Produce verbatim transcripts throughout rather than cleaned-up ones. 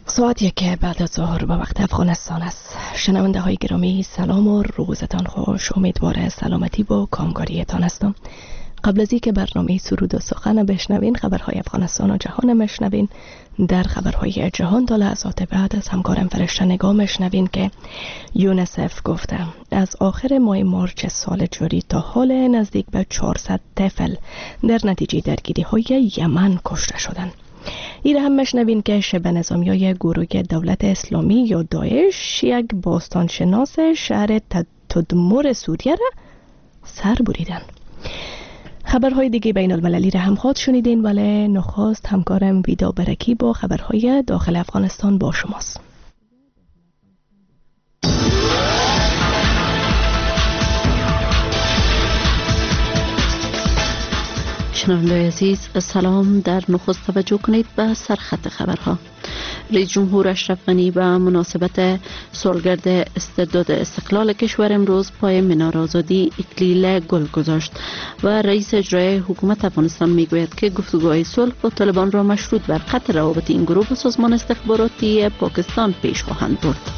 ساعت یک بعد از ظهر به وقت افغانستان است. شنونده های گرامی، سلام و روزتان خوش. امیدوار سلامتی با کامکاریتان هستم. قبل از اینکه برنامه سرود و سخن بشنوین، خبرهای افغانستان و جهان مشنوین. در خبرهای جهان تا لحظات بعد از همکارم فرشته نگاه مشنوین که یونیسف گفته از آخر ماه مارچ سال جاری تا حال نزدیک به چهارصد طفل در نتیجه درگیری های یمن کشته شدند. این هم مشنوین که شب نظامیای گروه دولت اسلامی یا داعش یک باستانشناس شهر تدمر سوریه را سر بریدن. خبرهای دیگه بین المللی را هم خواهد شنیدین، ولی نخست همکارم ویدا برکی با خبرهای داخل افغانستان با شماست. شنوندگان عزیز، سلام. در نخست توجه کنید به سرخط خبرها. رئیس جمهور اشرف غنی به مناسبت سالگرد استرداد استقلال کشور امروز پای منار آزادی اکلیل گل گذاشت و رئیس اجرایی حکومت افغانستان میگوید که گفتگوهای صلح با طالبان را مشروط بر قطع روابط این گروه با سازمان استخباراتی پاکستان پیش خواهند برد.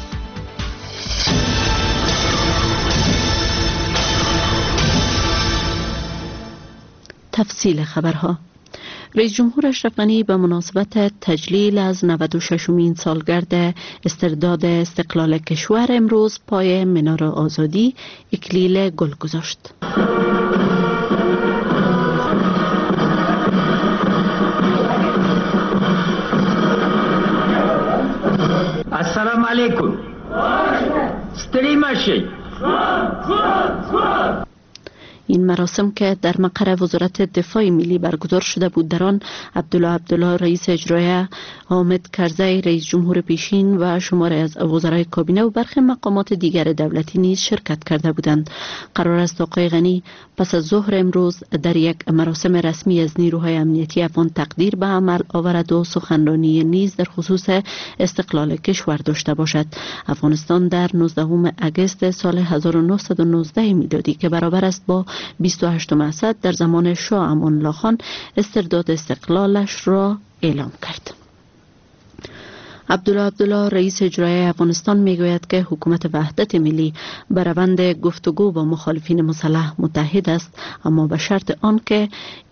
تفصیل خبرها. رئیس جمهور اشرف غنی به مناسبت تجلیل از نود و ششمین سالگرد استرداد استقلال کشور امروز پای منار آزادی اکلیل گل گذاشت. السلام علیکم. ستړي مشي. این مراسم که در مقر وزارت دفاع ملی برگزار شده بود، در آن عبدالله عبدالله رئیس اجرایی، حامد کرزی رئیس جمهور پیشین و شماری از وزرای کابینه و برخی مقامات دیگر دولتی نیز شرکت کرده بودند. قرار است آقای غنی پس از ظهر امروز در یک مراسم رسمی از نیروهای امنیتی افغان تقدیر به عمل آورد و سخنرانی نیز در خصوص استقلال کشور داشته باشد. افغانستان در نوزدهم اگست سال هزار و نهصد و نوزده میلادی که برابر است با بیست و هشتم اسد در زمان شاه امان الله خان استرداد استقلالش را اعلام کرد. عبدالله عبدالله رئیس اجرایی افغانستان میگوید که حکومت وحدت ملی بر روند گفتگو با مخالفین مسلح متحد است، اما به شرط آن که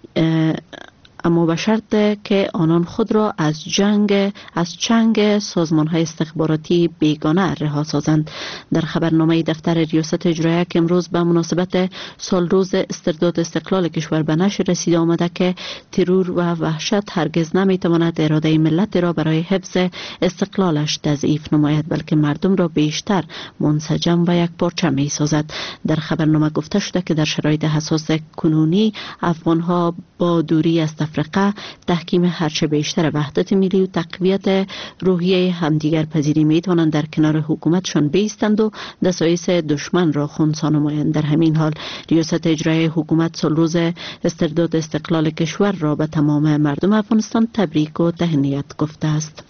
اما به شرط که آنان خود را از جنگ از چنگ سازمان‌های استخباراتی بیگانه رها سازند. در خبرنامه دفتر ریاست اجرایی که امروز به مناسبت سال روز استرداد استقلال کشور به نشر رسیده آمده که ترور و وحشت هرگز نمیتواند اراده ملت را برای حفظ استقلالش تضعیف نماید، بلکه مردم را بیشتر منسجم و یک پارچه می سازد. در خبرنامه گفته شده که در شرایط حساس کنونی افغان‌ها با دوری از افریقا، تحکیم هرچه بیشتر وحدت ملی و تقویت روحیه همدیگر پذیری می توانند در کنار حکومتشان بایستند و دسایس دشمن را خنثی نمایند. در همین حال ریاست اجرایی حکومت سال روز استرداد استقلال کشور را به تمام مردم افغانستان تبریک و تهنیت گفته است.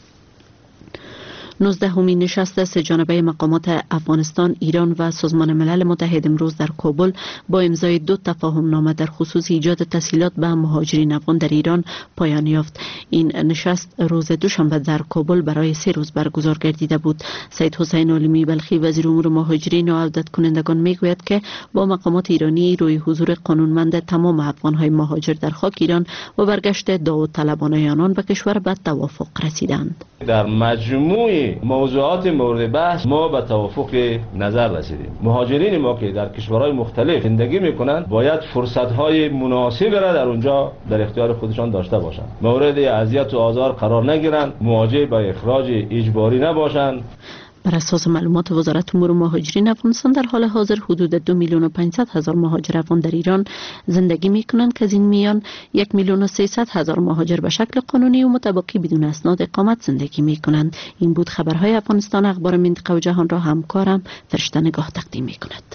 نوزدهمین نشست سه جانبه مقامات افغانستان، ایران و سازمان ملل متحد امروز در کابل با امضای دو تفاهم نامه در خصوص ایجاد تسهیلات به مهاجرین افغان در ایران پایان یافت. این نشست روز دوشنبه در کابل برای سه روز برگزار گردیده بود. سید حسین عالمی بلخی وزیر امور مهاجرین و عودت کنندگان میگوید که با مقامات ایرانی روی حضور قانونمند تمام افغانهای مهاجر در خاک ایران و برگشت داوطلبانه آنان به کشور به توافق رسیدند. در مجموع موضوعات مورد بحث ما به توافق نظر رسیدیم. مهاجرین ما که در کشورهای مختلف زندگی میکنند باید فرصت‌های مناسب را در اونجا در اختیار خودشان داشته باشند. مورد اذیت و آزار قرار نگیرند، مواجه با اخراج اجباری نباشند. بر اساس معلومات وزارت امور مهاجرین افغانستان در حال حاضر حدود دو میلیون و پانصد هزار مهاجر افغان در ایران زندگی میکنند که از این میان یک میلیون و سیصد هزار مهاجر به شکل قانونی و متبقی بدون اسناد اقامت زندگی میکنند. این بود خبرهای افغانستان. اخبار منطقه و جهان را همکارم فرشته نگاه تقدیم میکند.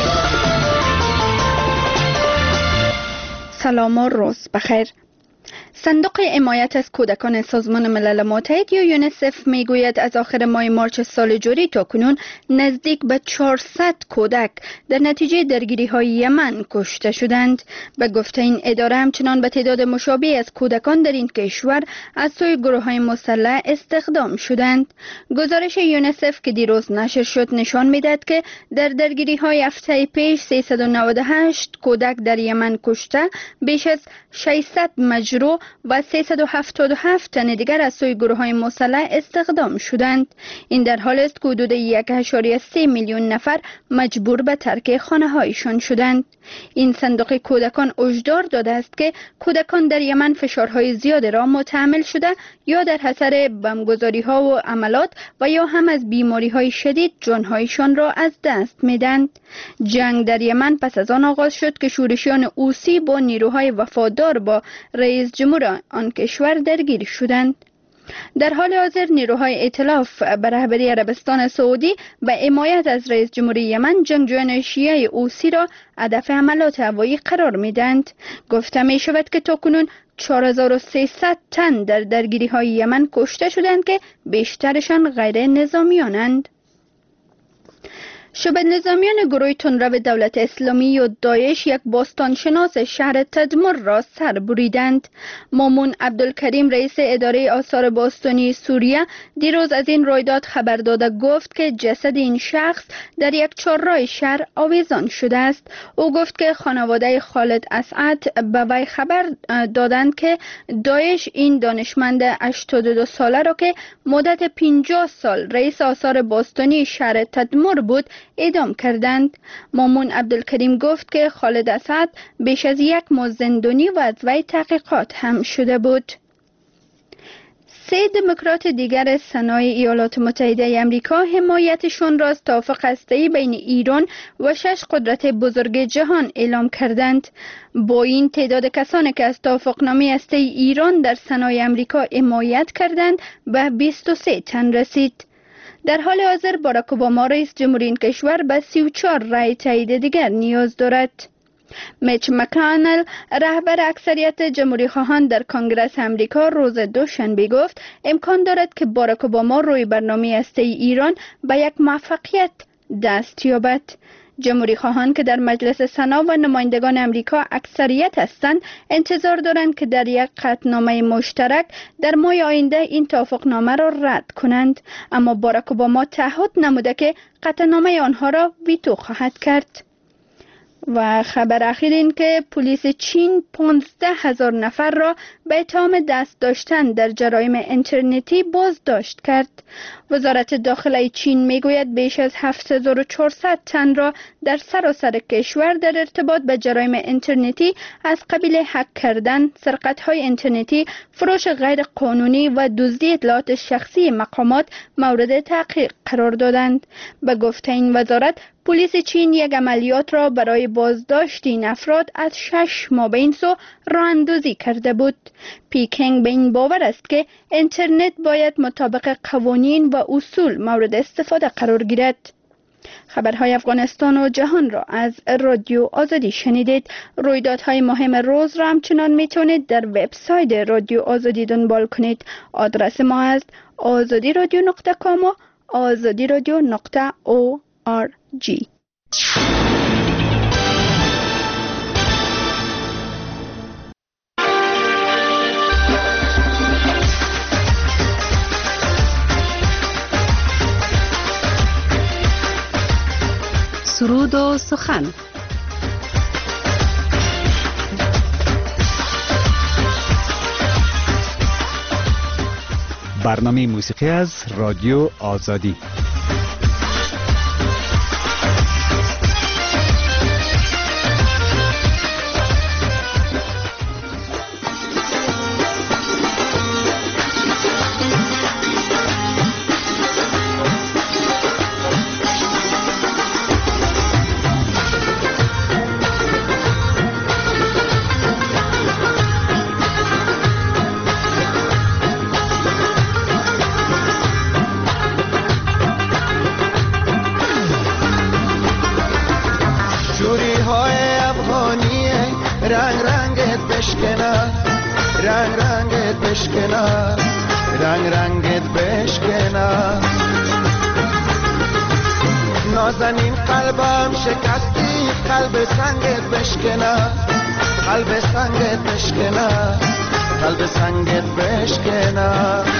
سلام و روز بخیر. صندوق حمایت از کودکان سازمان ملل متحد یا یونیسف میگوید از آخر ماه مارچ سال جاری تا کنون نزدیک به چهارصد کودک در نتیجه درگیری های یمن کشته شدند. به گفته این اداره همچنان به تعداد مشابه از کودکان در این کشور از سوی گروه های مسلح استخدام شدند. گزارش یونیسف که دیروز نشر شد نشان میدهد که در درگیری های هفته پیش سیصد و نود و هشت کودک در یمن کشته، بیش از ششصد مجروح و سیصد و هفتاد و هفت تن دیگر از سوی گروه های مسلح استخدام شدند. این در حال است که حدود یک و سه میلیون نفر مجبور به ترک خانه هایشان شدند. این صندوق کودکان هشدار داده است که کودکان در یمن فشارهای زیاد را متحمل شده یا در اثر بمبگذاری ها و عملات و یا هم از بیماری های شدید جانهایشان را از دست میدند. جنگ در یمن پس از آن آغاز شد که شورشیان حوثی با نیروهای وفادار با رئیس جمهور آن کشور درگیر شدند. در حال حاضر نیروهای ائتلاف به رهبری عربستان سعودی به حمایت از رئیس جمهوری یمن جنگجویان شیعه حوثی را هدف حملات هوایی قرار میدند. گفته می شود که تاکنون چهار هزار و سیصد تن در درگیری های یمن کشته شدند که بیشترشان غیر نظامیانند. شبه نظامیان گروه تندرو دولت اسلامی و داعش یک باستانشناس شهر تدمر را سر بریدند. مامون عبدالکریم رئیس اداره آثار باستانی سوریه دیروز از این رویداد خبر داده گفت که جسد این شخص در یک چهارراه شهر آویزان شده است. او گفت که خانواده خالد اسعد به وی خبر دادند که داعش این دانشمند هشتاد و دو ساله را که مدت پنجاه سال رئیس آثار باستانی شهر تدمر بود اعدام کردند. مامون عبدالکریم گفت که خالد اسعد بیش از یک ماه زندانی و از وی تحقیقات هم شده بود. سه دموکرات دیگر سنای ایالات متحده امریکا حمایتشون را از توافق هسته‌ای بین ایران و شش قدرت بزرگ جهان اعلام کردند. با این تعداد کسانی که از توافقنامه هسته‌ای ایران در سنای امریکا حمایت کردند به بیست و سه تن رسید. در حال حاضر باراک اوباما رئیس جمهور این کشور به سی و چهار رأی تایید دیگر نیاز دارد. میچ مکانل رهبر اکثریت جمهوری خواهان در کنگره امریکا روز دوشنبه گفت امکان دارد که باراک اوباما روی برنامه هسته‌ای ایران به یک موفقیت دست یابد. جمهوری خواهان که در مجلس سنا و نمایندگان امریکا اکثریت هستند انتظار دارند که در یک قطعنامه مشترک در ماه آینده این توافقنامه را رد کنند، اما باراک اوباما تعهد نموده که قطعنامه آنها را ویتو خواهد کرد. و خبر اخیر این که پلیس چین پانزده هزار نفر را به اتهام دست داشتن در جرایم اینترنتی بازداشت کرد. وزارت داخله چین میگوید بیش از هفت هزار و چهارصد تن را در سراسر کشور در ارتباط به جرایم اینترنتی از قبیل هک کردن، سرقت‌های اینترنتی، فروش غیر قانونی و دزدی اطلاعات شخصی مقامات مورد تحقیق قرار دادند. به گفته این وزارت پلیس چین یک عملیات را برای بازداشت این افراد از شش ماه به این سو راه اندازی کرده بود. پیکنگ به این باور است که اینترنت باید مطابق قوانین و اصول مورد استفاده قرار گیرد. خبرهای افغانستان و جهان را از رادیو آزادی شنیدید. رویدادهای مهم روز را همچنان میتونید در وبسایت رادیو آزادی دنبال کنید. آدرس ما است آزادی رادیو نقطه کام و آزادی رادیو نقطه او آر جی. سرود و سخن. برنامه موسیقی از رادیو آزادی. بشکنه رنگ رنگت بشکنه نازنین قلبم شکستی قلب سنگت بشکنه قلب سنگت بشکنه قلب سنگت بشکنه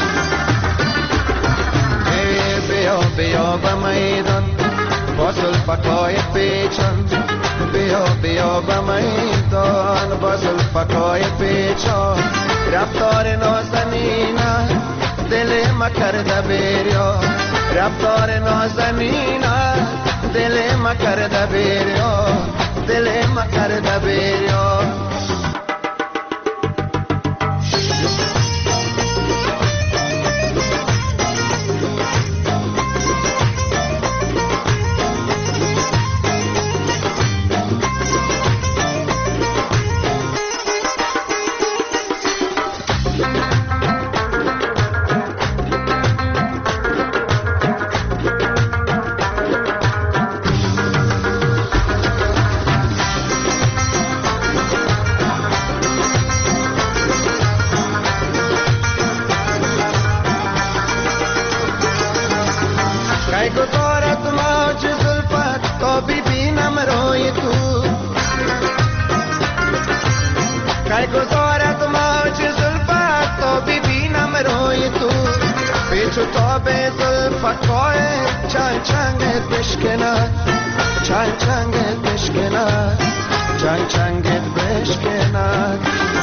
ای بیا بیا به میدان با زلفکای پیچان بیا بیا به میدان با زلفکای پیچان رفتار نازنینه دل ما کرده بریا رفتار نازنینه دل ما کرده بریا دل ما کرده بریا چنگ چنگت بشکنه چنگ چنگت بشکنه چنگ چنگت بشکنه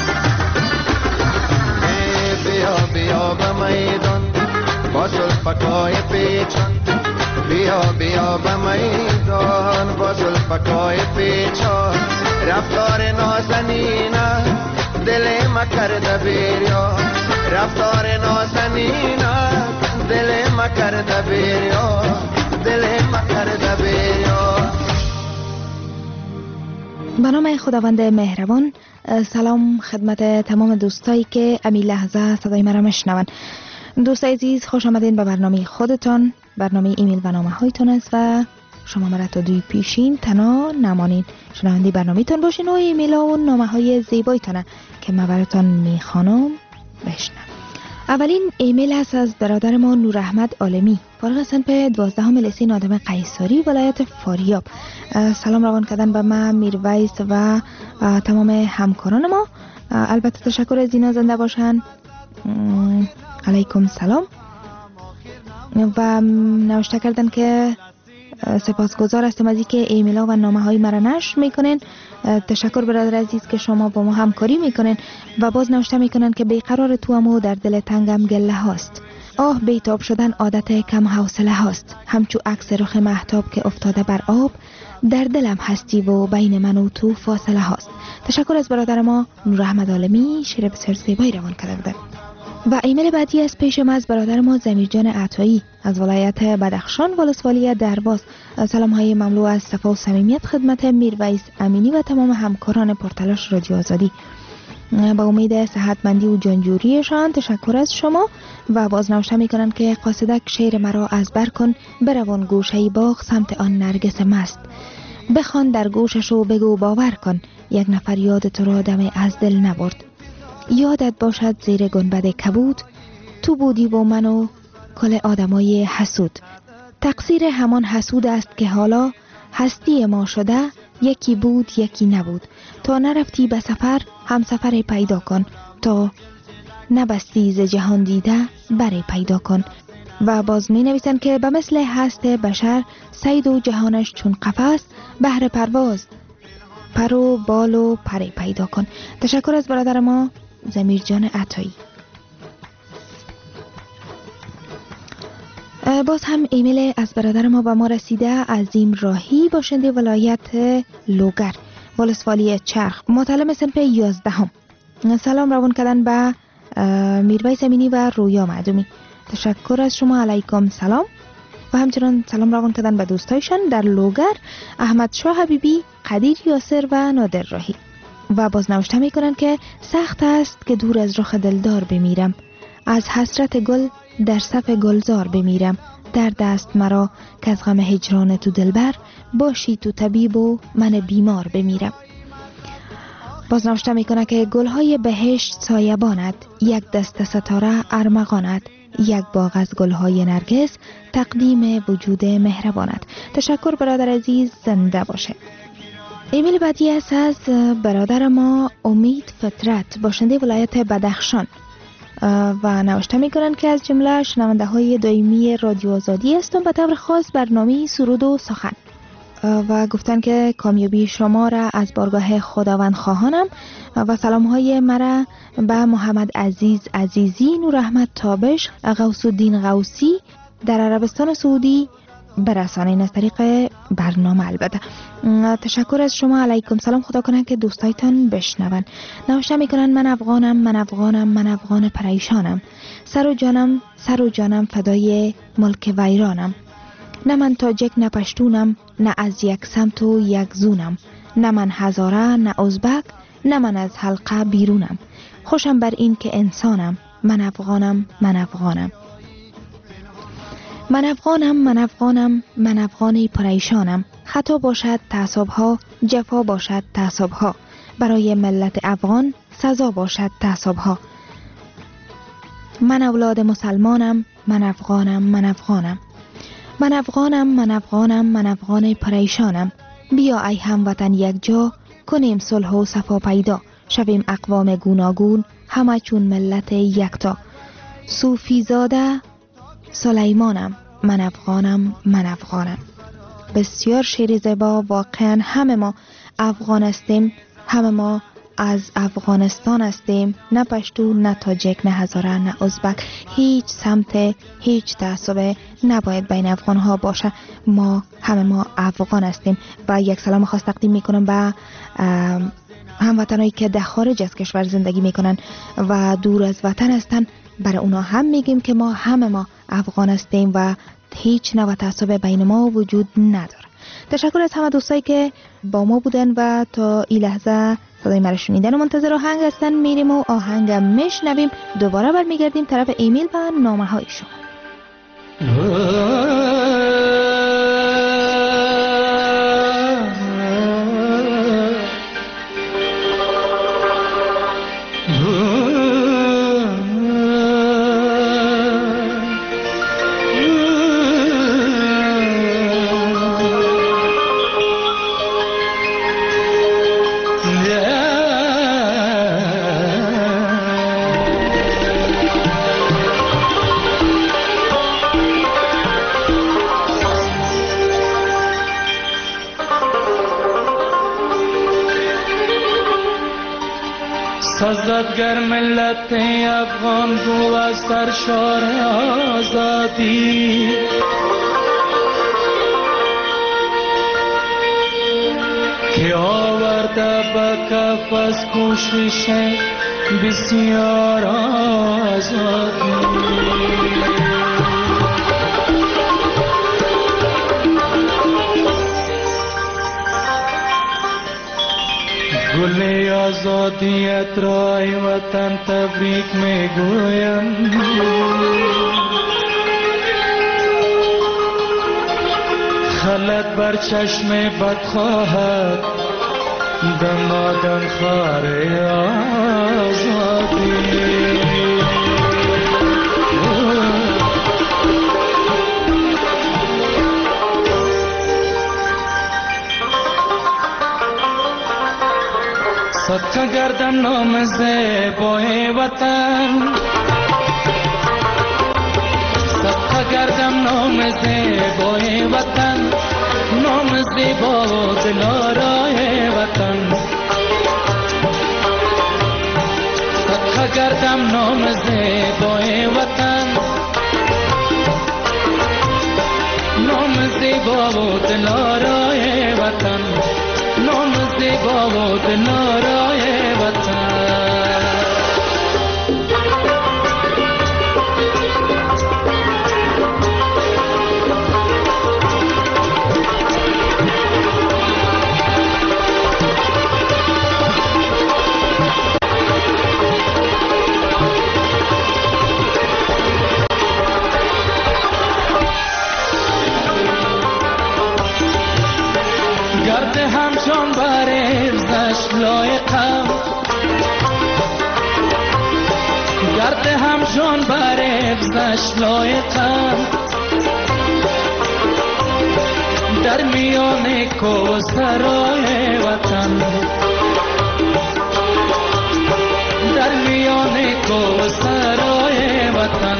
بیا بیا به میدان با زلفکای پیچان بیا بیا به میدان با زلفکای پیچان رفتار نازنینه دل ما کرده بریا رفتار نازنینه دل ما کرده بریا دل ما کرده بریا. به نام خداوند مهربان. سلام خدمت تمام دوستایی که امی لحظه صدای مرا میشنوند. دوستای عزیز خوش آمدین به برنامه خودتان. برنامه ایمیل و نامه هایتون است و شما مرا تا دوی پیشین تنها نمانین. شنونده برنامه تان باشین و ایمیل ها و نامه های زیبایتان که من براتان میخوانم بشنوم. اولین ایمیل هست از برادر ما نور احمد عالمی، فارغ سنپ دوازدهم لیسه نادم قیصری ولایت فاریاب. سلام روان کردن به من میرویس و تمام همکاران ما. البته تشکر از اینا زنده باشن. علیکم سلام. و نوشته کردن که سپاسگزار هستم از اینکه ایمیل ها و نامه های مرا نشر میکنین. تشکر برادر عزیز که شما با ما همکاری میکنین و باز نوشته میکنن که بیقرار تو امو در دل تنگم گله هاست. آه بیتاب شدن عادت کم حوصله هاست، همچو عکس رخ مهتاب که افتاده بر آب، در دلم هستی و بین من و تو فاصله هاست. تشکر از برادر ما نور احمد عالمی، شعر بسیار زیبایی روان کرده. و ایمیل بعدی از پیش ما از برادر ما زمیرجان عطایی از ولایت بدخشان ولسوالی درواز. سلام های مملو از صفا و صمیمیت خدمت میرویس امینی و تمام همکاران پرتلاش رادیو آزادی. با امید صحتمندی و جانجوریشان تشکر از شما. و باز نوشته میکنن که قاصدک شعر مرا از بر کن، بروان گوشه باغ سمت آن نرگس مست، بخوان در گوشش و بگو باور کن، یک نفر یاد تو را دم از دل نبرد. یادت باشد زیر گنبد کبود، تو بودی و من و کل آدمای حسود. تقصیر همان حسود است که حالا هستی ما شده، یکی بود یکی نبود. تا نرفتی به سفر هم سفر پیدا کن، تا نبستی ز جهان دیده بری پیدا کن. و باز می نویسن که به مثل هست بشر سید و جهانش چون قفس، بهر پرواز پر و بال و پری پیدا کن. تشکر از برادر ما زمیرجان عطایی. باز هم ایمیل از برادر ما به ما رسیده. عظیم راهی باشنده ولایت لوگر ولسوالی چرخ، متعلم سنف یازدهم. سلام روان کردن به میرویس امینی و رویا معدومی. تشکر از شما. علیکم سلام. و همچنان سلام روان کردن به دوستایشان در لوگر، احمد شاه حبیبی، قدیر یاسر و نادر راهی. و باز نوشته میکنن که سخت است که دور از رخ دلدار بمیرم، از حسرت گل در صف گلزار بمیرم. در دست مرا که از غم هجران تو دلبر، باشی تو طبیب و من بیمار بمیرم. باز نوشته میکنه که گلهای بهشت سایباند، یک دست ستاره ارمغاند، یک باغ از گلهای نرگس تقدیم وجود مهرباند. تشکر برادر عزیز، زنده باشه. ایمیل بعدی است از برادر ما امید فطرت، باشنده ولایت بدخشان و نوشته میکنن که از جمله شنونده های دائمی رادیو آزادی هستم، به طور خاص برنامه سرود و سخن، و گفتن که کامیابی شما را از بارگاه خداوند خواهانم و سلام های مرا به محمد عزیز عزیزی، نور احمد تابش، غوث الدین غوثی در عربستان سعودی برسانین از طریق برنامه. البته تشکر از شما. علیکم سلام، خدا کنه که دوستایتان بشنون. نوشته میکنن من افغانم، من افغانم، من افغان پریشانم، سر و جانم سر و جانم فدای ملک ویرانم، نه من تاجک نه پشتونم، نه از یک سمت و یک زونم، نه من هزاره نه ازبک، نه من از حلقه بیرونم، خوشم بر این که انسانم، من افغانم من افغانم، من افغانم من افغانم، من افغانی پریشانم، خطا باشد تعصب‌ها، جفا باشد تعصب‌ها، برای ملت افغان سزا باشد تعصب‌ها، من اولاد مسلمانم، من افغانم من افغانم، من افغانم من افغانم، من افغان پریشانم، بیا ای هموطن یک جا، کنیم صلح و صفا پیدا، شویم اقوام گوناگون همه چون ملت یکتا، صوفی زاده سلیمانم، من افغانم من افغانم. بسیار شعر زیبا. واقعا همه ما افغان هستیم، همه ما از افغانستان هستیم، نه پشتو نه تاجک نه هزاره نه ازبک، هیچ سمت هیچ تعصب نباید بین افغان ها باشه، ما همه ما افغان هستیم. و یک سلام خاص تقدیم میکنم به هموطنایی که در خارج از کشور زندگی میکنن و دور از وطن هستن، برای اونا هم میگیم که ما همه ما افغان هستیم و هیچ نوع تعصب بین ما وجود نداره. تشکر از همه دوستایی که با ما بودن و تا این لحظه صدای مرا شنیدن و منتظر آهنگ هستن. میریم و آهنگ میشنویم، دوباره برمیگردیم طرف ایمیل و نامه های شما. سازدگر ملت افغان گو از سرشار آزادی، که آورده به کف از کوشش بسیار آزادی. گل آزادیت را ای وطن تبریک میگویم، خلط بر چشم بد خواهد دمادم خار آزادی. صدقه گردم نام زیبای وطن، صدقه گردم نام زیبای وطن، نام زیبا و دلارای وطن، صدقه گردم نام زیبای وطن، نام زیبا و دلارای وطن، نام زیبا و دلارای وطن. گرد همچون بر ارزش لایقم، جان بر حفظش لایقم در میان کوثرهای وطن در میان کوثرهای وطن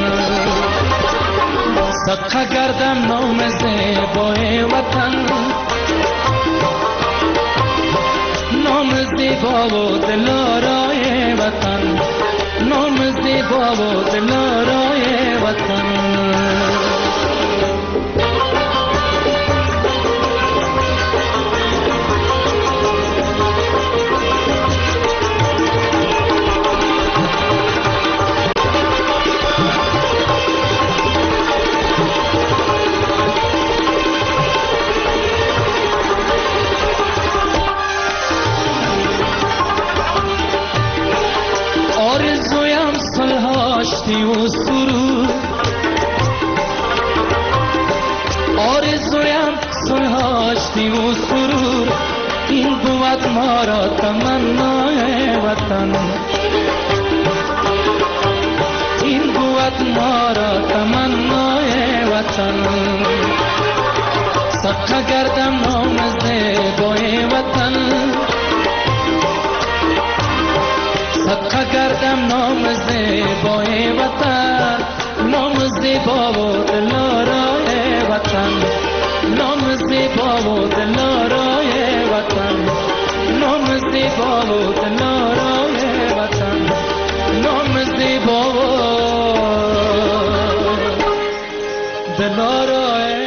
صدقه گردم نام زیبای وطن نام زیبا و دلارای وطن نام زیبا و دلارای وطن و سرور آرزویم صلحاشتی و سرور این بود ما را تمنای وطن این بود ما را تمنای وطن صدقه گردم نام زیبای وطن صدقه گردم نام زیبای وطن نام زیبا و دلارای وطن نام زیبا و دلارای وطن نام زیبا و دلارای وطن نام زیبا و دلارای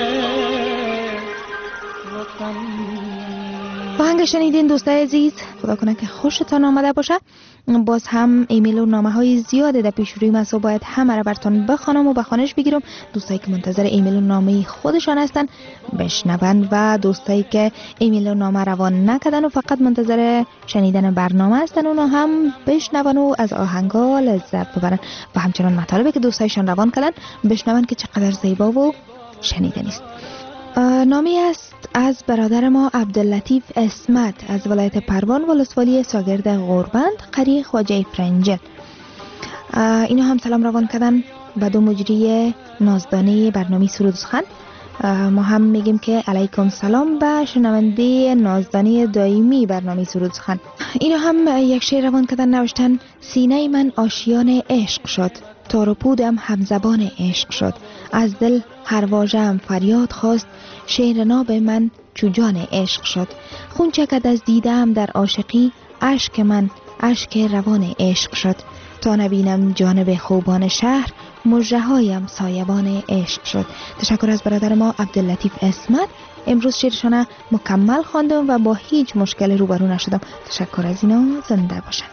وطن. آهنگ شنیدین دوستای عزیز، خدا کنه که خوشتان آمده باشه. باز هم ایمیل و نامه های زیاده در پیش روی من، باید همه را براتون بخوانم و بخوانش بگیرم. دوستایی که منتظر ایمیل و نامه خودشان هستن بشنون و دوستایی که ایمیل و نامه روان نکردن و فقط منتظر شنیدن برنامه هستن اونا هم بشنون و از آهنگا لذت ببرن و همچنان مطالبی که دوستایشان روان کردن بشنون که چقدر زیبا و شنیدنی است. نامی است از برادر ما عبداللطیف اسمت از ولایت پروان ولسوالی ساگرد غوربند قریه خواجه فرنجل. اینا هم سلام روان کردن به دو مجری نازدانه برنامه سرود سخن. ما هم میگیم که علیکم سلام به شنونده نازدانه دائمی برنامه سرود سخن. اینا هم یک شعر روان کردن، نوشتن سینه من آشیان عشق شد، تار و پودم همزبان عشق شد، از دل هر واژه‌ام فریاد خواست، شعر ناب من چوجان عشق شد، خون چکد از دیدم در عاشقی، اشک من اشک روان عشق شد، تا نبینم جانب خوبان شهر، مژه هایم سایبان عشق شد. تشکر از برادر ما عبداللطیف اسمت. امروز شعرشان مکمل خواندم و با هیچ مشکل روبرو نشدم. تشکر از اینا، زنده باشن.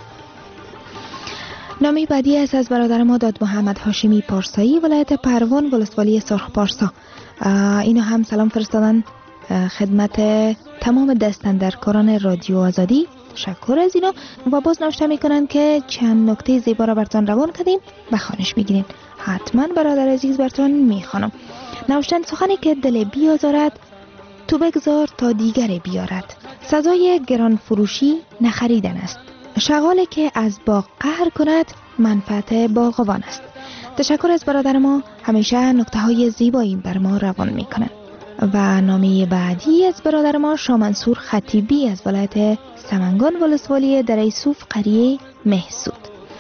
نامی بعدی است از برادر ما داد محمد هاشمی پارسایی ولایت پروان ولسوالی سرخ پارسا. اینا هم سلام فرستادن خدمت تمام دستاندرکاران رادیو آزادی. تشکر از اینا و باز نوشته میکنن که چند نکته زیبا را براتون روان کردیم، بخوانش بگیرین. حتما برادر عزیز براتون میخوانم. نوشتن سخنی که دل بیازارد تو بگذار تا دیگر بیارد، سزای گران فروشی نخریدن است، شغالی که از باغ قهر کند منفعت باغبان است. تشکر از برادر ما، همیشه نکته های زیبایی بر ما روان میکنن. و نامه بعدی از برادر ما شامنصور خطیبی از ولایت سمنگان ولسوالی دره صوف قریه محسود.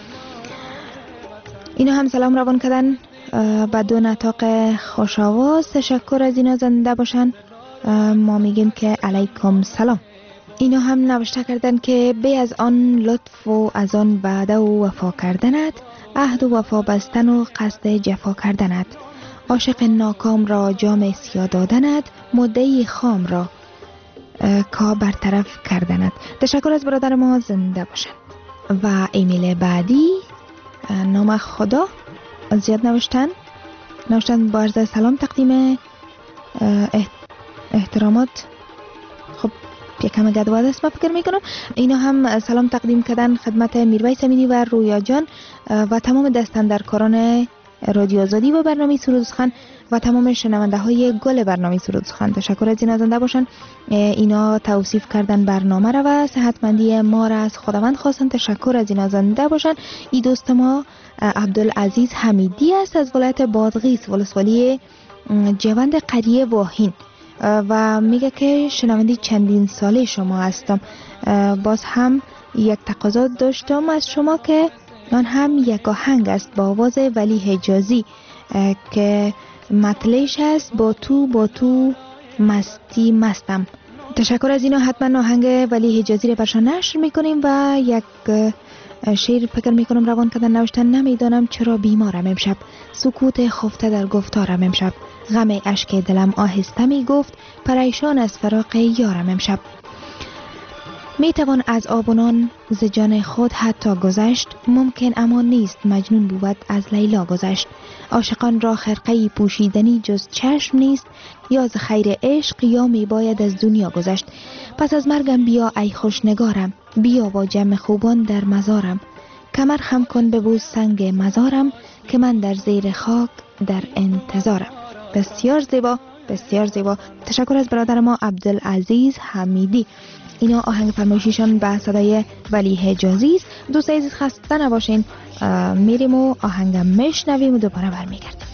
اینا هم سلام روان کردن با دو نطاق خوش آواز. تشکر از اینا، زنده باشن. ما میگیم که علیکم سلام. اینا هم نوشته کردن که بی از آن لطف و از آن وعده و وفا کردنت، عهد و وفا بستن و قصد جفا کردنت، عاشق ناکام را جام سیا دادنت، مدعی خام را کا برطرف کردنت. تشکر از برادر ما، زنده باشن. و ایمیل بعدی نام خدا زیاد نوشتن نوشتن با عرض سلام تقدیم احترامات. خب یکم گدواد است، من فکر میکنم. اینا هم سلام تقدیم کردن خدمت میرویس امینی و رویا جان و تمام دستاندرکاران رادیو آزادی و برنامه سرود سخن و تمام شنونده های گل برنامه سرود سخن تشکر از این زنده باشن. اینا توصیف کردن برنامه را و صحتمندی ما را از خداوند خواستن. تشکر از این زنده باشن. این دوست ما عبدالعزیز حمیدی است از ولایت بادغیس ولسوالی جوند قریه واهین و میگه که شنونده چندین ساله شما هستم. باز هم یک تقاضا داشتم از شما که آن هم یک آهنگ است با آواز ولی حجازی که مطلعش است با تو با تو مستی مستم. تشکر از اینا. حتما آهنگ ولی حجازی رو برشان نشر میکنیم و یک شعر فکر میکنم روان کردن نوشتن. نمیدانم چرا بیمارم امشب، سکوت خفته در گفتارم امشب، غم اشک دلم آهسته می گفت، پریشان از فراق یارم امشب. می توان از آبونان ز جان خود حتی گذشت، ممکن اما نیست مجنون بود از لیلا گذشت. عاشقان را خرقه پوشیدنی جز چشم نیست، یا ز خیر عشق یا می باید از دنیا گذشت. پس از مرگم بیا ای خوشنگارم، بیا با جمع خوبان در مزارم، کمر خم کن ببوس سنگ مزارم، که من در زیر خاک در انتظارم. بسیار زیبا، بسیار زیبا. تشکر از برادر ما عبدالعزیز حمیدی. اینا آهنگ فرمایشیشان به صدای ولی حجازی است. دوستان عزیز خسته نباشین، میریم و آهنگم میشنویم و دوباره برمیگردیم.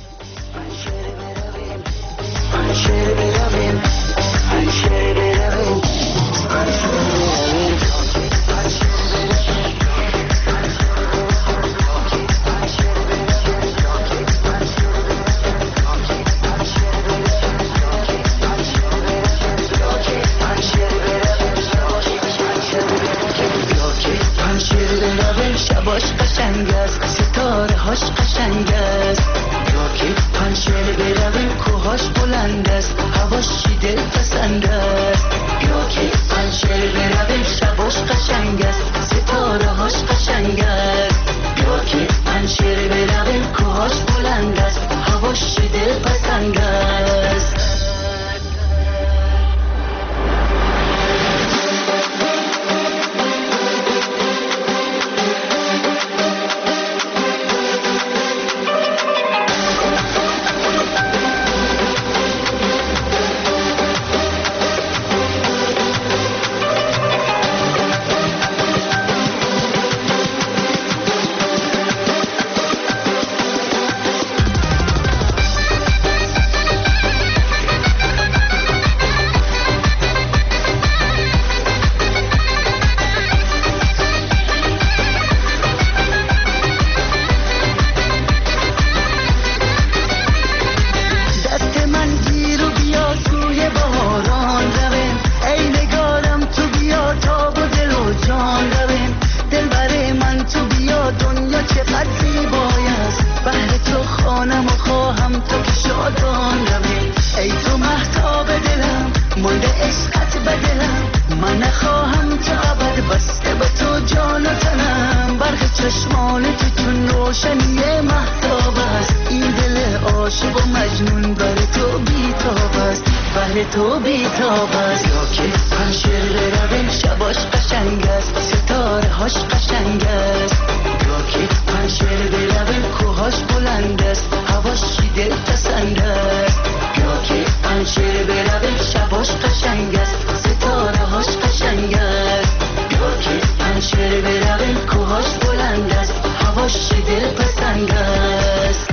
شباش قشنگ است، ستاره هاش قشنگ است، یا که پنشر برویم کوهاش بلند است، هواش دل پسند است. یا که پنشر برویم شباش قشنگ است، ستاره هاش قشنگ است، یا که پنشر برویم کوهاش بلند است، هواش دل پسند است. تو بی‌تاب است، یا که پنشر برویم شباش قشنگ است، ستاره هاش قشنگ است، یا که پنشر برویم کوهاش بلند است، هواش دل پسند است. یا که پنشر برویم شباش قشنگ است، ستاره هاش قشنگ است، یا که پنشر برویم کوهاش بلند است، هواش دل پسند است.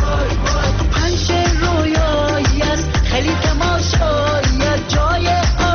جای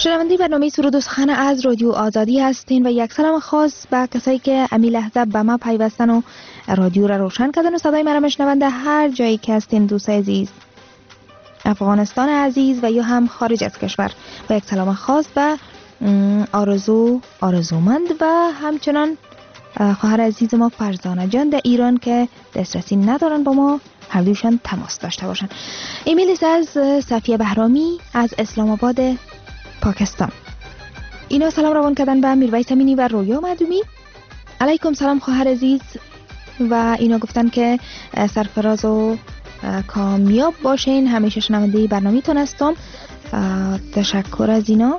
شنونده برنامه سرود و سخن از رادیو آزادی هستین و یک سلام خاص به کسایی که امی لحظه به ما پیوستن و رادیو را روشن کردن و صدای مرا میشنوند هر جایی که هستین دوستای عزیز، افغانستان عزیز و یا هم خارج از کشور. و یک سلام خاص به آرزو آرزومند و همچنان خواهر عزیز ما فرزانه جان در ایران که دسترسی ندارن با ما، هر دوشان تماس داشته باشن. ایمیل از صفیه بهرامی از اسلام آباد پاکستان. اینا سلام روان کردن به میرویس امینی و رویا معدومی. علیکم سلام خواهر عزیز. و اینا گفتن که سرفراز و کامیاب باشین، همیشه شنونده برنامه تون هستم. تشکر از اینا،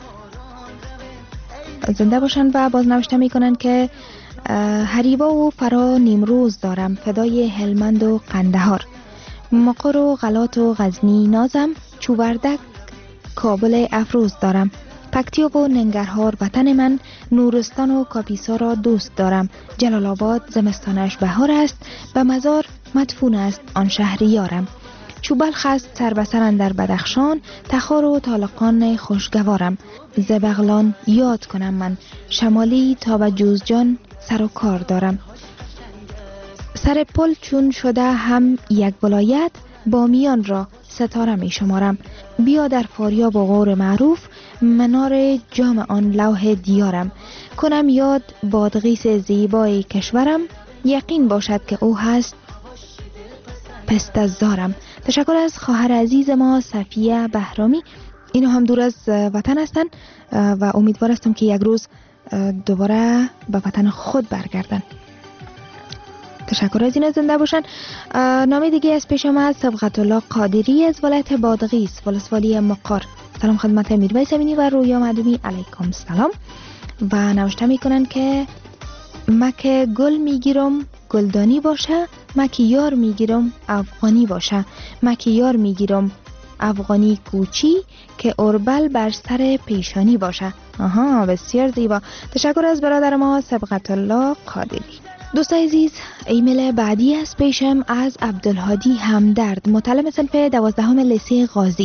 زنده باشن. و باز نوشته میکنن که هریوا و فرا نیمروز دارم، فدای هلمند و قندهار، مقر و غلات و غزنی نازم، چوبردک کابل افروز دارم، پکتیا و ننگرهار وطن من، نورستان و کاپیسا را دوست دارم، جلال آباد زمستانش بهار است، به مزار مدفون است آن شهریارم، چوبلخ است سربسر اندر بدخشان، تخار و طالقان خوشگوارم، زبغلان یاد کنم من، شمالی تا به جوزجان سر و کار دارم، سر پل چون شده هم یک ولایت، با میان را ستاره می شمارم، بیا در فاریاب و غور معروف، منار جام آن لوح دیارم، کنم یاد بادغیس زیبای کشورم، یقین باشد که او هست پستزارم. تشکر از خواهر عزیز ما صفیه بهرامی. اینا هم دور از وطن هستن و امیدوار هستم که یک روز دوباره به وطن خود برگردن. تشکر از اینا، زنده باشن. نام دیگه از پیش ما صبغت الله قادری از ولایت بادغیس ولسوالی مقار. سلام خدمت میرویس امینی و رویا معدومی. علیکم سلام. و نوشته میکنن که مکه گل میگیرم گلدانی باشه، مکی یار میگیرم افغانی باشه، مکی یار میگیرم افغانی کوچی که اوربل بر سر پیشانی باشه. آها، بسیار زیبا. تشکر از برادر ما صبغت الله قادری. دوستای عزیز، ایمیل بعدی از پیشم از عبدالهادی همدرد، مطلب صنف دوازدهم لیسه غازی.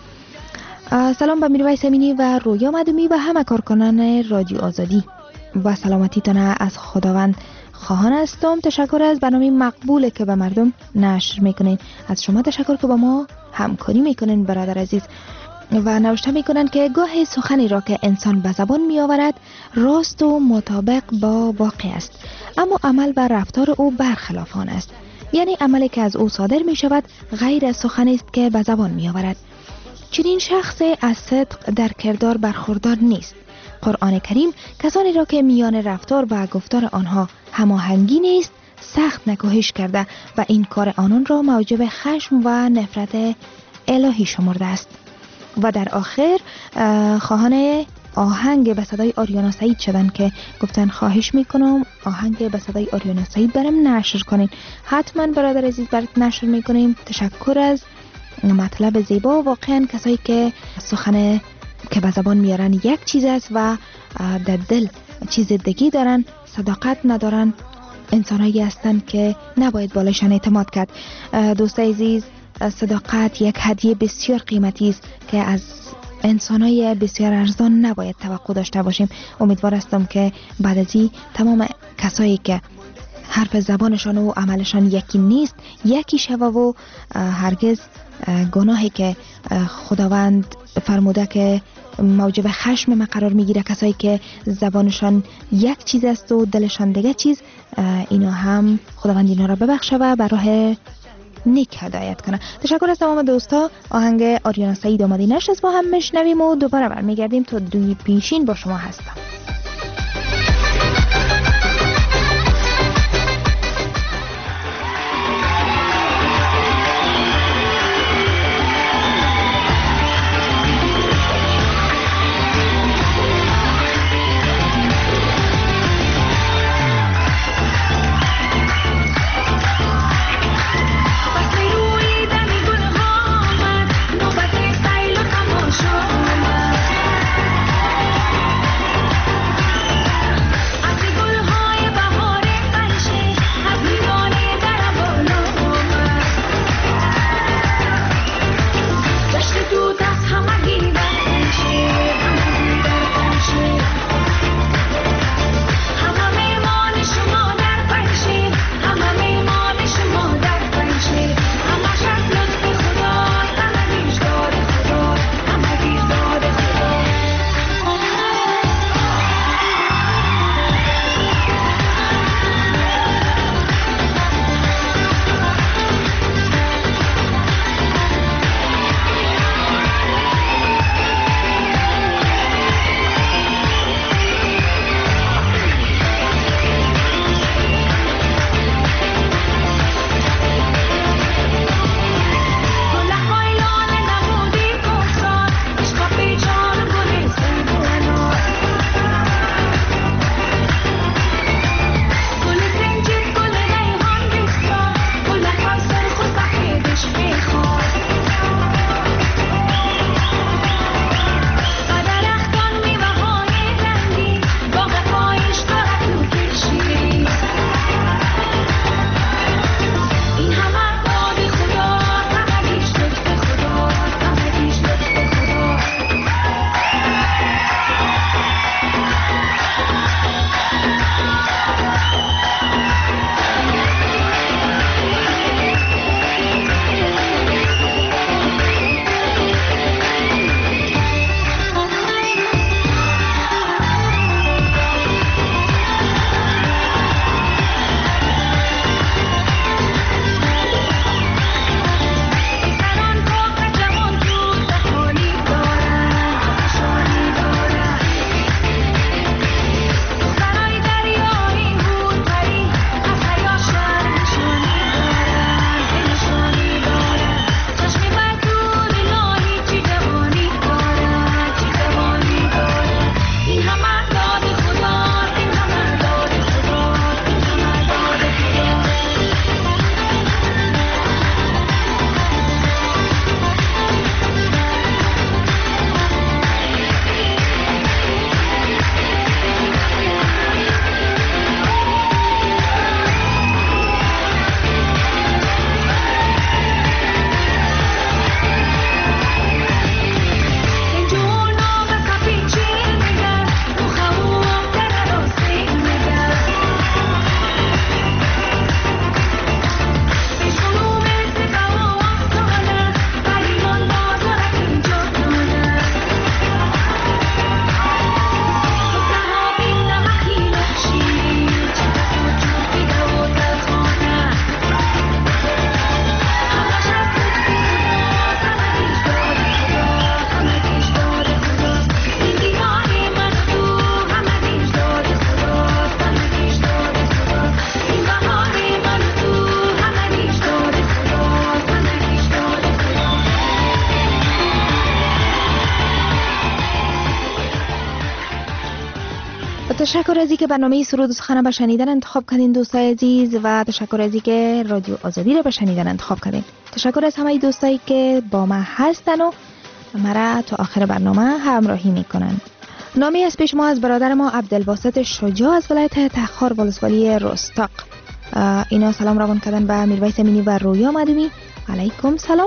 سلام به میرویس امینی و رویا معدومی و همه کارکنان رادیو آزادی و سلامتی تانه از خداوند خواهان هستم. تشکر از برنامه مقبوله که به مردم نشر میکنین. از شما تشکر که با ما همکاری میکنین برادر عزیز. و نوشته میکنن که گاه سخنی را که انسان به زبان میآورد راست و مطابق با واقع است، اما عمل و رفتار او برخلافان است. یعنی عملی که از او صادر می شود غیر از سخنی است که به زبان میآورد. چنین شخص از صدق در کردار برخوردار نیست. قرآن کریم کسانی را که میان رفتار و گفتار آنها هماهنگی نیست سخت نکوهش کرده و این کار آنان را موجب خشم و نفرت الهی شمرده است. و در آخر خواهان آهنگ به صدای آریانا سعید شدن که گفتن خواهش میکنم آهنگ به صدای آریانا سعید برام نشر کنین. حتما برادر عزیز برات نشر میکنیم. تشکر از مطلب زیبا. واقعا کسایی که سخن که به زبان میارن یک چیز است و در دل چیز دیگه دارن، صداقت ندارن، انسانایی هستند که نباید بالایشان اعتماد کرد. دوستای عزیز، صداقت یک هدیه بسیار قیمتی است که از انسانای بسیار ارزان نباید توقع داشته باشیم. امیدوار هستم که بعد از این تمام کسایی که حرف زبانشان و عملشان یکی نیست یکی شوه و هرگز گناهی که خداوند فرموده که موجب خشم ما قرار میگیره، کسایی که زبانشان یک چیز است و دلشان دیگه چیز، اینا هم خداوند اینا را ببخشه و به راه نیک هدایت کنه. تشکر از تمام دوستا. آهنگ آریانا سعید آماده نشست با هم میشنویم و دوباره برمیگردیم تا دوی پیشین با شما هستم. نوبت سیل و تماشا تشکر از اینکه برنامه سرود و سخن به شنیدن انتخاب کردین دوستای عزیز و تشکر از اینکه رادیو آزادی را به شنیدن انتخاب کردین. تشکر از همه دوستایی که با ما هستن و مرا تا آخر برنامه همراهی میکنن. نامی از پیش ما از برادر ما عبدالباسط شجاع از ولایت تخار ولسوالی رستاق. اینا سلام روان کردن به میرویس امینی و رویا مدومی. علیکم سلام.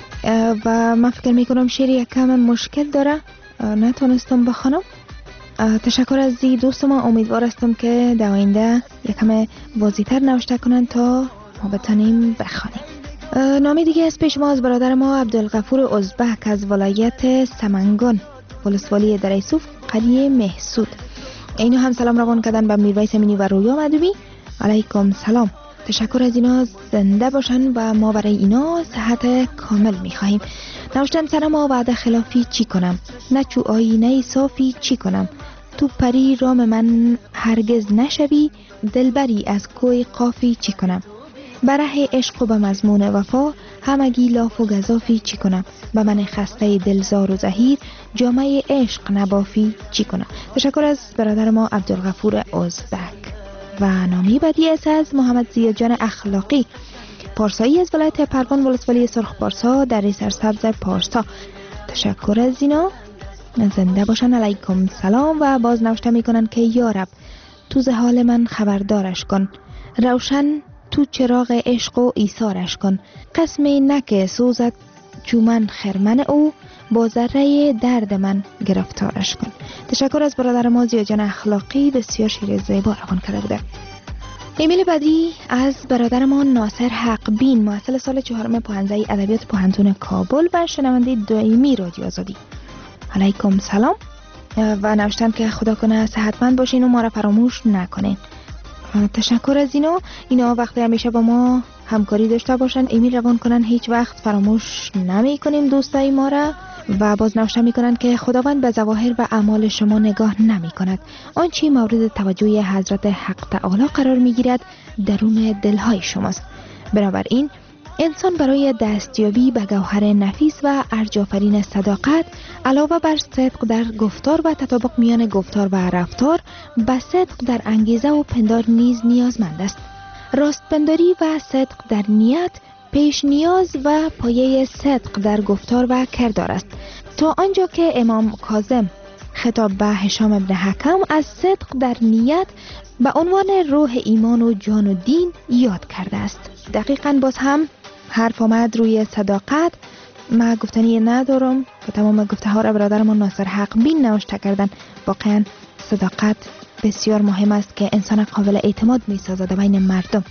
و من فکر میکنم شعر یکم مشکل داره، نتونستم بخونم. تشکر از این دوست ما، امیدوار هستم که در آینده یکم واضح‌تر نوشته کنن تا ما بتونیم بخونیم. نامی دیگه از پیش ما از برادر ما عبدالغفور ازبک از ولایت سمنگان ولسوالی دریسوف قریه محسود. اینا هم سلام روان کردن به میرویس امینی و رویا مدومی. علیکم سلام. تشکر از اینا زنده باشن و ما برای اینا صحت کامل میخواهیم. نوشتن سر ما بعد خلافی چی کنم، نه چو آینه صافی چی کنم، تو پری رام من هرگز نشوی، دلبری از کوی قافی چی کنم، بره عشق و به مضمون وفا همگی لاف و گذافی چی کنم، به من خسته دلزار و زهیر جامعه عشق نبافی چی کنم. تشکر از برادر ما عبدالغفور ازبک. و نامی بعدی از محمد زیاد جان اخلاقی پارسایی از ولایت پروان ولسوالی سرخ پارسا در سرسبز پارسا. تشکر از اینا زنده باشن. علیکم سلام. و باز نوشته میکنن که یا رب تو ز حال من خبردارش کن، روشن تو چراغ عشق و ایثارش کن، قسم نکه سوزد چومن خرمن او، با ذره درد من گرفتارش کن. تشکر از برادر ما زیاد جان اخلاقی، بسیار شیر زیبا روان کرده بوده. ایمیل بعدی از برادر ما ناصر حق بین، محصل سال چهارم پوهنځی ادبیات پوهنتون کابل و شنونده دائمی رادیو آزادی. علیکم سلام. و نوشتن که خدا کنه صحتمند باشین و ما را فراموش نکنین. تشکر از اینا. اینا وقتی همیشه با ما همکاری داشته باشن، ایمیل روان کنن، هیچ وقت فراموش نمی کنیم دوستای ما را. و باز نوشته می کنند که خداوند به ظواهر و اعمال شما نگاه نمی کند، آنچه مورد توجه حضرت حق تعالی قرار می گیرد درون دلهای شماست. بنابراین انسان برای دستیابی به گوهر نفیس و ارجافرین صداقت علاوه بر صدق در گفتار و تطابق میان گفتار و رفتار، به صدق در انگیزه و پندار نیز نیازمند است. راستپنداری و صدق در نیت پیش نیاز و پایه صدق در گفتار و کردار است، تا آنجا که امام کاظم خطاب به هشام ابن حکم از صدق در نیت به عنوان روح ایمان و جان و دین یاد کرده است. دقیقاً باز هم حرف آمد روی صداقت. ما گفتنی ندارم که تمام گفته ها را برادرمان ناصر حق بین نوشته کردن. واقعاً صداقت بسیار مهم است که انسان قابل اعتماد می سازد بین مردم.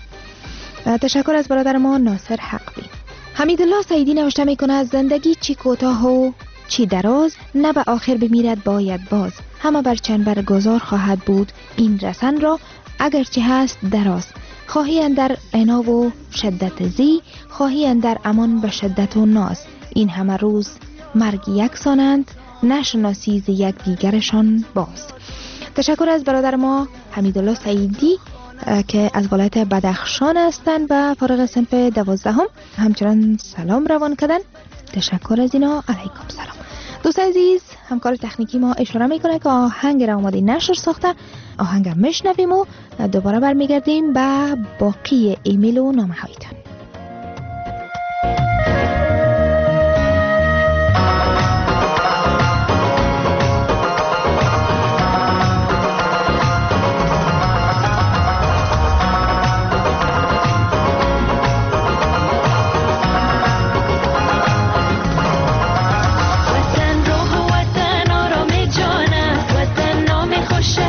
تشکر از برادر ما ناصر حق بین. حمیدالله سعیدی نوشته می کند زندگی چی کوتاه و چی دراز، نه به آخر بمیرد باید باز، همه بر چنبر گذار خواهد بود این رسن را، اگرچه هست دراز، خواهی اندر عناب و شدت زی، خواهی اندر امان به شدت و ناز، این همه روز مرگ یکسانند، نشناسی ز یک دیگرشان باز. تشکر از برادر ما حمیدالله سعیدی که از ولایت بدخشان هستند و فارغ صنف دوازدهم. همچنان سلام روان کردن. تشکر از اینا. علیکم سلام. دوست عزیز، همکار تکنیکی ما اشاره میکنه که آهنگ را آماده نشر ساخته. آهنگ را میشنویم و دوباره برمیگردیم به باقی ایمیل و نامه هایتان.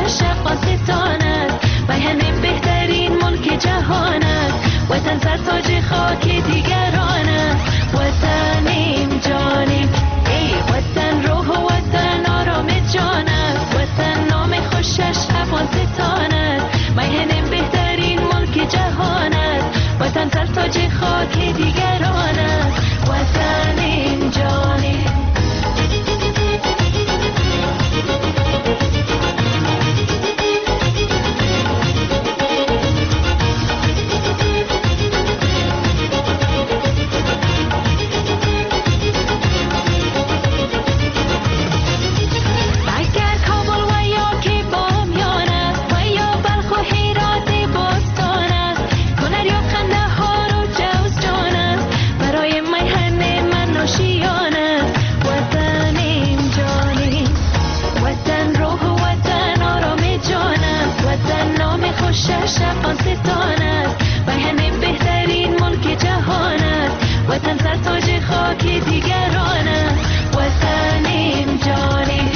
وطن سر تاج خاک دیگران است وطنیم جانی.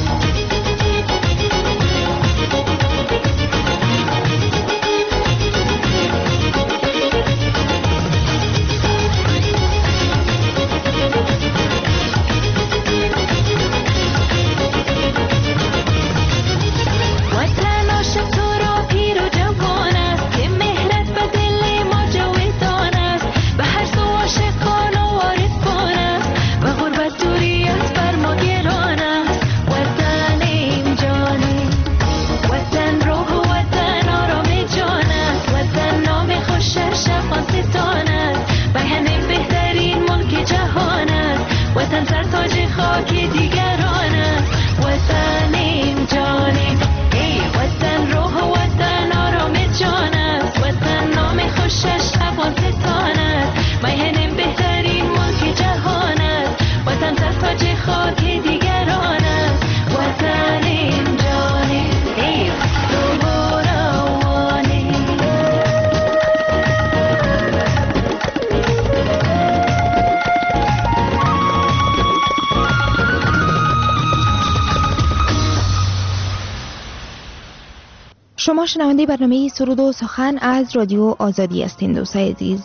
شما شنونده برنامه سرود و سخن از رادیو آزادی هستین دوستای عزیز.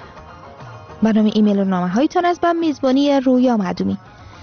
برنامه ایمیل و نامه هایتان است به میزبانی رویا معدومی.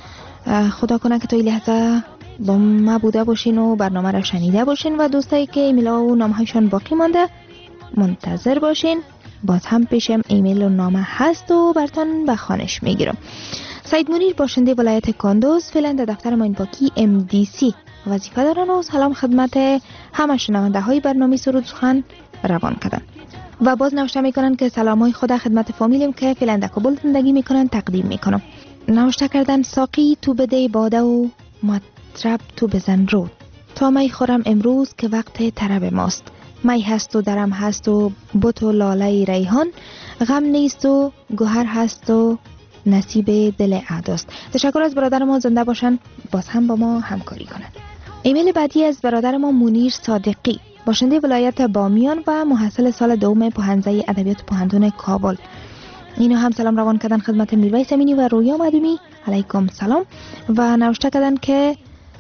خدا کنه که تا این لحظه با ما بوده باشین و برنامه را شنیده باشین و دوستایی که ایمیل و نامه هایشان باقی مانده منتظر باشین. باز هم پیشم ایمیل و نامه هست و برتان به خوانش میگیرم. سید منیر باشنده ولایت کاندوز فعلا در دفتر ماین پاکی ام دی سی وظیفه دارن و سلام خدمت همه شنونده های برنامه سرود سخن روان کردن و باز نوشته میکنن که سلام های خدا خدمت فامیلیم که فعلا در کابل زندگی میکنن تقدیم میکنم. نوشته کردن ساقی تو بده باده و مطرب تو بزن رود تا می خورم امروز که وقت طرب ماست. می هست و درم هست و بت و لاله ریحان، غم نیست و گوهر هست و نصیب دل اعداست. تشکر از برادر ما، زنده باشن، باز هم با ما همکاری کنند. ایمیل بعدی از برادر ما منیر صادقی باشنده ولایت بامیان و محصل سال دوم پوهنځی ادبیات پوهنتون کابل. اینا هم سلام روان کردن خدمت میرویس امینی و رویا معدومی علیکم سلام و نوشته کردن که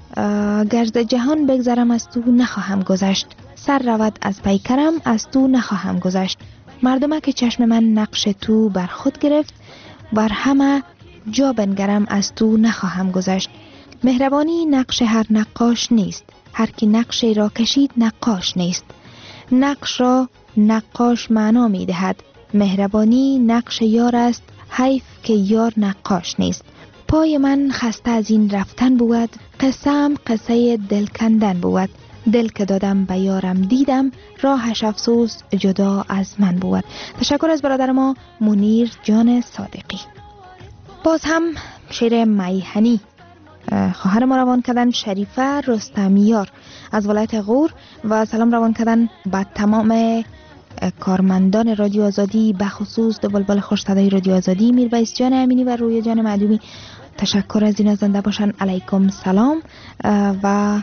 گرز جهان بگذرم از تو نخواهم گذشت، سر رود از پیکرم از تو نخواهم گذشت. مردمه که چشم من نقش تو بر خود گرفت، بر همه جا بنگرم از تو نخواهم گذشت. مهربانی نقش هر نقاش نیست، هر کی نقشی را کشید نقاش نیست. نقش را نقاش معنا می دهد، مهربانی نقش یار است، حیف که یار نقاش نیست. پای من خسته از این رفتن بود، قسم قصه دل کندن بود. دل که دادم به یارم دیدم، راهش افسوس جدا از من بود. تشکر از برادر ما منیر جان صادقی. باز هم شعر میهنی خواهر ما روان کردن شریفه رستمیار از ولایت غور و سلام روان کردن به تمام کارمندان رادیو آزادی، به خصوص دو بلبل خوش صدای رادیو آزادی میرویس جان امینی و رویا جان معدومی. تشکر از اینا، زنده باشن، علیکم سلام. و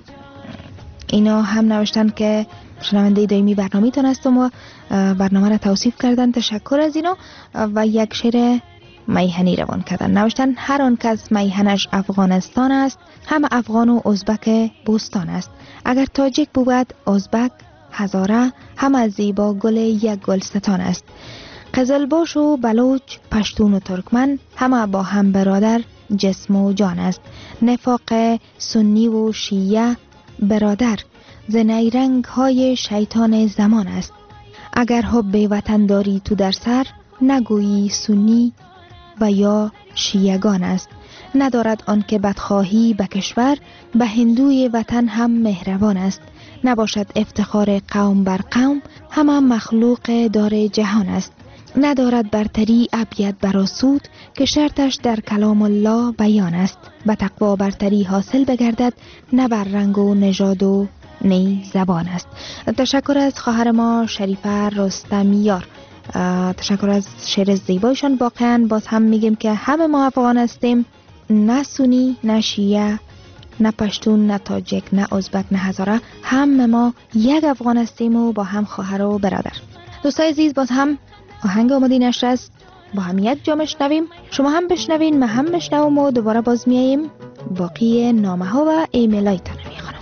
اینا هم نوشتن که شنونده دائمی برنامه تان هستم و برنامه را توصیف کردن. تشکر از اینا و یک شعر میهنی روان کردن. نوشتن هر آن کس میهنش افغانستان است، هم افغان و ازبک بوستان است. اگر تاجیک بود ازبک هزاره، هم از زیبا گل یک گلستان است. قزلباش و بلوچ پشتون و ترکمن، همه با هم برادر جسم و جان است. نفاق سنی و شیعه برادر، ز نیرنگ های شیطان زمان است. اگر حب وطن داری تو در سر، نگویی سنی و یا شیعگان است. ندارد آن که بدخواهی به کشور، به هندوی وطن هم مهربان است. نباشد افتخار قوم بر قوم، همه مخلوق دار جهان است. ندارد برتری ابید براسود، که شرطش در کلام الله بیان است. به تقوا برتری حاصل بگردد، نه بر رنگ و نژاد و نی زبان است. تشکر از خواهر ما شریفه رستمیار. تشکر از شعر زیبایشان. واقعا باز هم میگیم که همه ما افغان هستیم، نه سنی نه شیعه نه پشتون نه تاجیک نه ازبک نه هزاره، همه ما یک افغان هستیم و با هم خواهر و برادر. دوستای عزیز، باز هم آهنگ آماده نشر است با هم یک جا میشنویم. شما هم بشنوین، ما هم بشنویم و دوباره باز میاییم باقی نامه ها و ایمیل های تانه میخونم.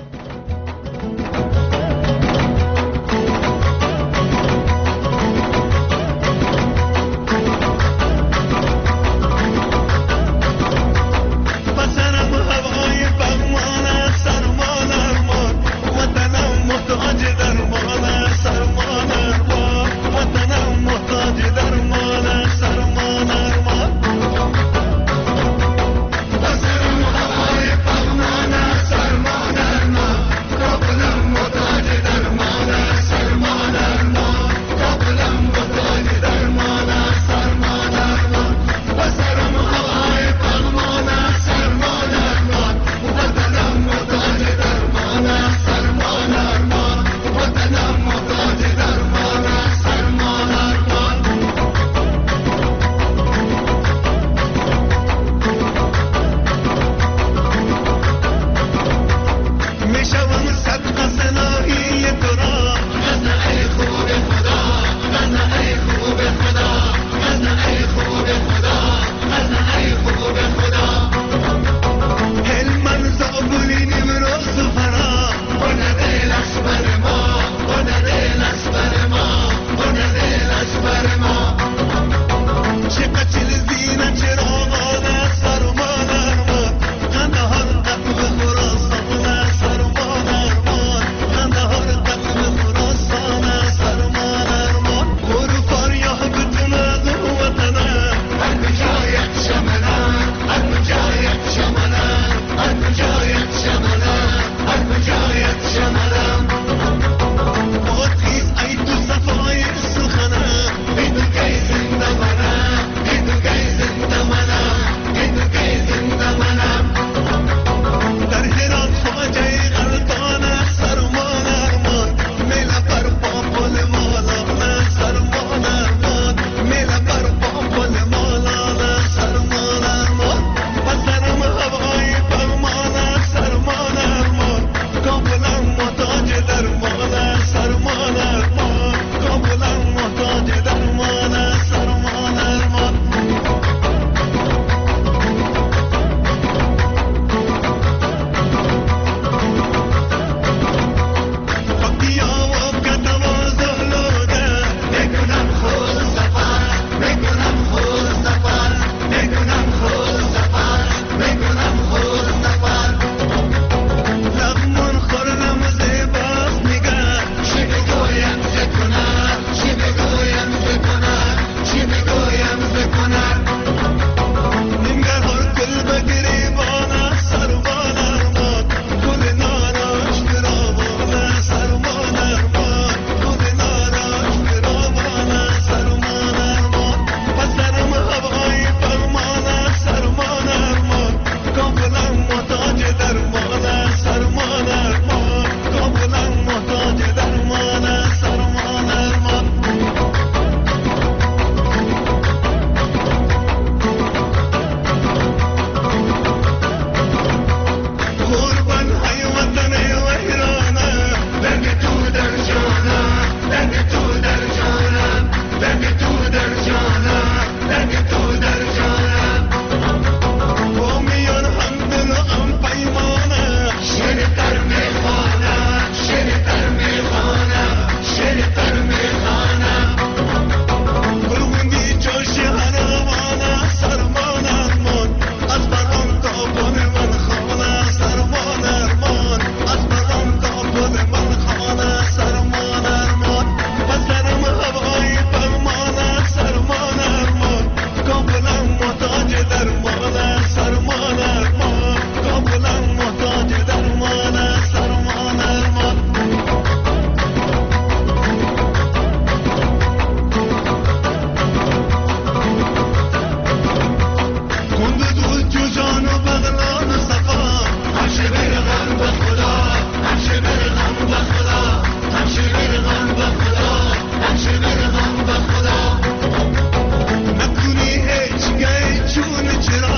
چرا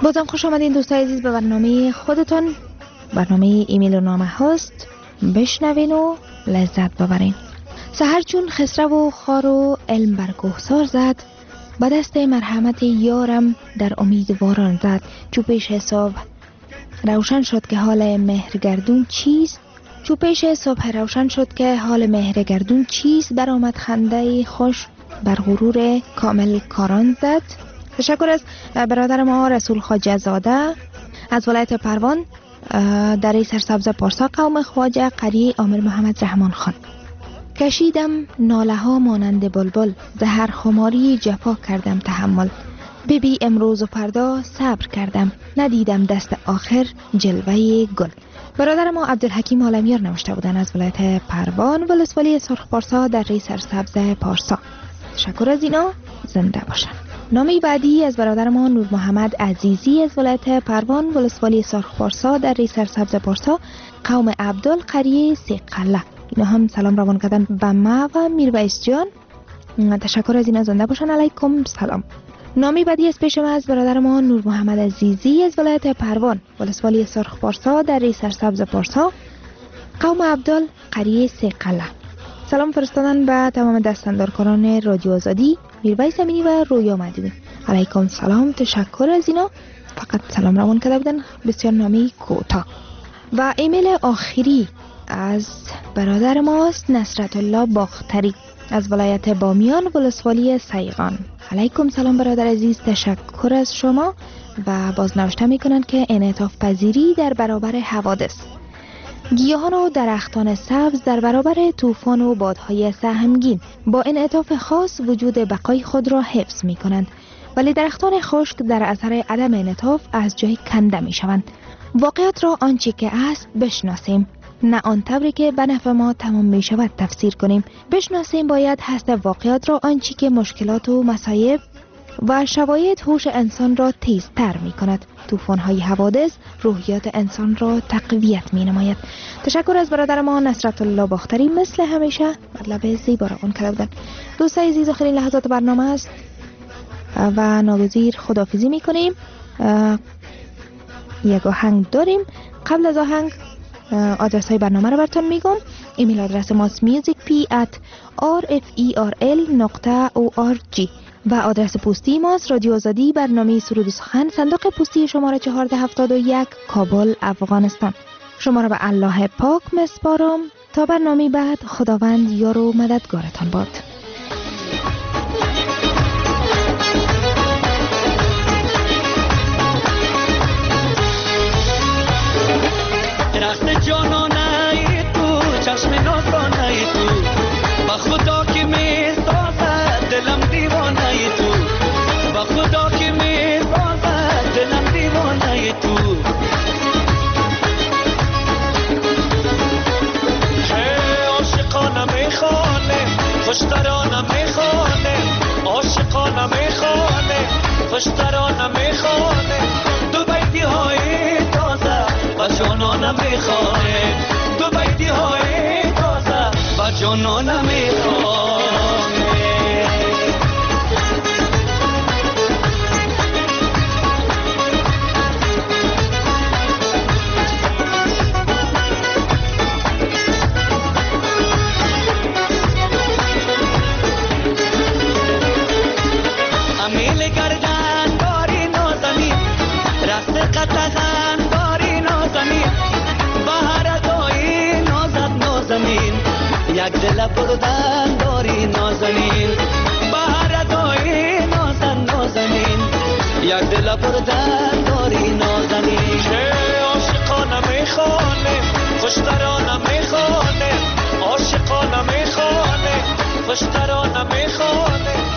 بازم خوش آمدین دوستای عزیز به برنامه خودتون. برنامه ایمیل و نامه هاست. بشنوین و لذت ببرین. سحر چون خسرو و خار و علم بر کوهسار زد، با دست مرحمت یارم در امیدواران زد. چو پیش صبح روشن شد که حال مهرگردون چیست، چو پیش صبح روشن شد که حال مهرگردون چیست، برآمد خنده خوش بر غرور کامل کاران زد. تشکر از برادر ما رسول خواجه زاده از ولایت پروان، دره سرسبز پارسا، قوم خواجه قریه عامر محمد رحمان خان. کشیدم ناله ها مانند بلبل، زهر خماری جفا کردم تحمل، ببی امروز و فردا صبر کردم، ندیدم دست آخر جلوه گل. برادر ما عبدالحکیم عالمیار نوشته بودن از ولایت پروان، ولسوالی سرخ پارسا، دره سرسبز پارسا. تشکر از اینا، زنده باشن. نامه بعدی از برادر ما نور محمد عزیزی از ولایت پروان، ولسوالی سرخ پارسا، دره سرسبز پارسا، قوم عبدالقریه سیقله. اینا هم سلام روان کردن به ما و میرویس جان. تشکر از اینا، زنده باشن. علیکم سلام. نامی بعدی از پیش ما از برادر ما نور محمد عزیزی از ولایت پروان، ولسوالی سرخ پارسا، دره سرسبز پارسا، قوم عبدال قریه سیقله. سلام فرستادن به تمام دستاندارکاران رادیو آزادی، میرویس امینی و رویا مدینی. علیکم سلام. تشکر از اینا، فقط سلام روان کرده بودن، بسیار نامی کوتاه. و ایمیل آخری از برادر ماست نصرت الله باختری از ولایت بامیان، ولسوالی سیغان. علیکم سلام برادر عزیز، تشکر از شما. و باز نوشته میکنن که انعطاف پذیری در برابر حوادث. گیاهان و درختان سبز در برابر طوفان و بادهای سهمگین با انعطاف خاص وجود بقای خود را حفظ می کنند، ولی درختان خشک در اثر عدم انعطاف از جای کنده می شوند. واقعیت را آنچه که است بشناسیم، نه آن طوری که به نفع ما تمام می شود تفسیر کنیم. بشناسیم باید هست واقعیت را آنچه که مشکلات و مصایب و شواهد هوش انسان را تیزتر می کند. طوفان های حوادث روحیات انسان را تقویت می نماید. تشکر از برادر ما نصرت الله باختری، مثل همیشه مطلب زیبا را اون کرده بودن. دوستای عزیز، آخرین لحظات برنامه است و ناگزیر خداحافظی می کنیم. یک آهنگ داریم. قبل از آهنگ آدرس های برنامه رو براتون میگم. ایمیل آدرس ماست musicp at rferl نقطه org و آدرس پستی ماست رادیو آزادی، برنامه سرود و سخن، صندوق پستی شماره چهارده هفتاد و یک، کابل، افغانستان. شما را به الله پاک مسپارم تا برنامه بعد. خداوند یار و مددگارتان باد. درخت جانانه ای تو، چشم نازانه ای تو، با خدا که می سازد دلم دیوانه ای تو، با خدا که می سازد دلم دیوانه ای تو. هی عاشقانه می خوانه، خوشترانه می خوانه، عاشقانه می خوانه، خوشترانه می خوانه، دو بیتی های تازه با جانانه می خوانه، دو بیتی های تازه با جانانه می خوانه. امیل گردن داری نازنی، رست قطعن داری نازنی، بهر دایی نازد نازنین، یک دل بردن داری نازنین، بهر دایی نازد نازنین، یک دل بردن داری نازنین. چه عاشقانه میخوانه، خوشترانه میخوانه، عاشقانه میخوانه، خوشترانه میخوانه،